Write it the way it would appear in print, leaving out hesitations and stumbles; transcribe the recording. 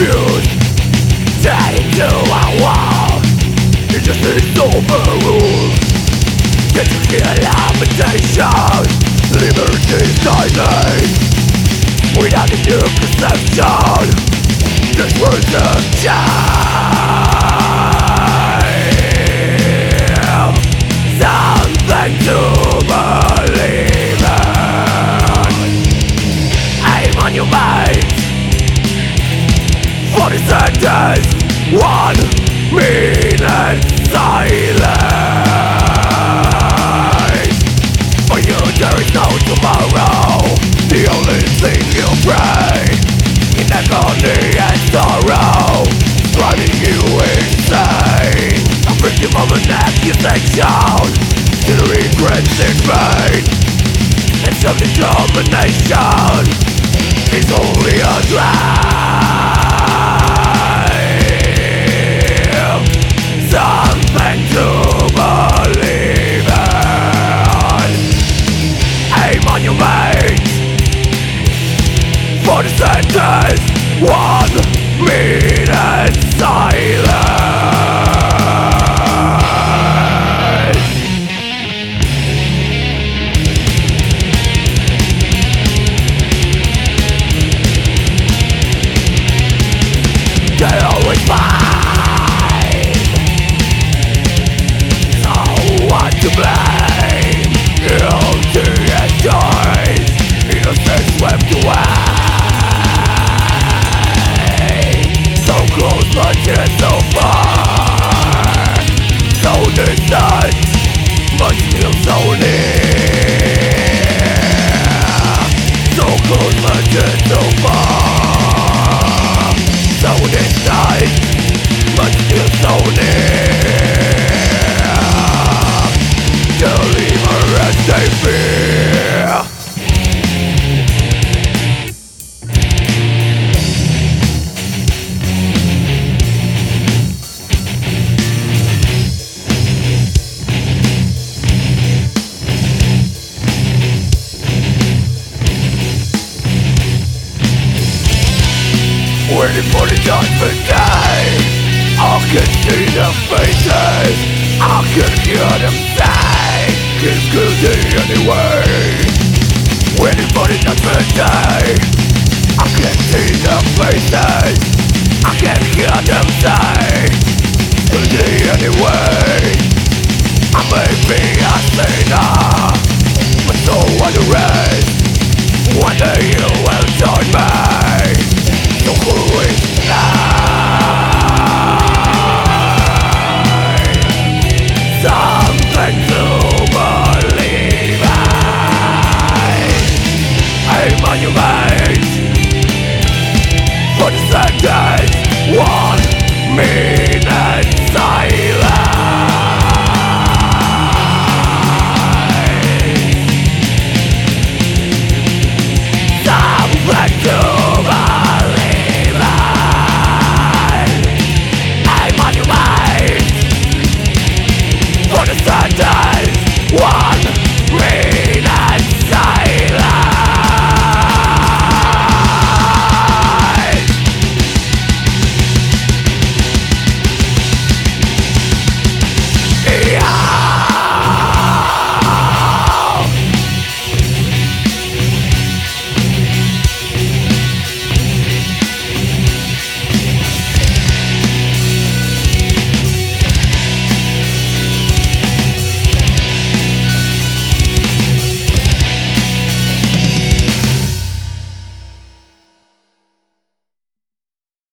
confused. Tied to a wall, injustice overruled. Can't you hear lamentation? Liberty's dying. Without a new conception, this world's a shame. Something to believe in. Aim on your mind. For the sentence, 1 minute silence. For you there is no tomorrow. The only thing you pray in agony and sorrow, driving you insane. A victim of an accusation, still regrets in vain. And self-determination is only a dream. Something to believe in. Aim on your mate. For the sentence, 1 minute silence. They always find someone to blame. Guilty as choice, innocence swept away. Close but yet so far, so distant but still so near. So close but yet so far, so distant but still so near. Deliver as they fear. Waiting for the judgment day, I can see the faces, I can hear them say, it's guilty anyway. Waiting for the judgment day, I can see the faces, I can hear them say, guilty anyway. I may be a sinner, but so are the rest. One day you will join me. So who is life? Something to believe in. Aim on your mate. For the sentence, 1 minute silence. Something to believe in. Aim on your mate. For the sentence, 1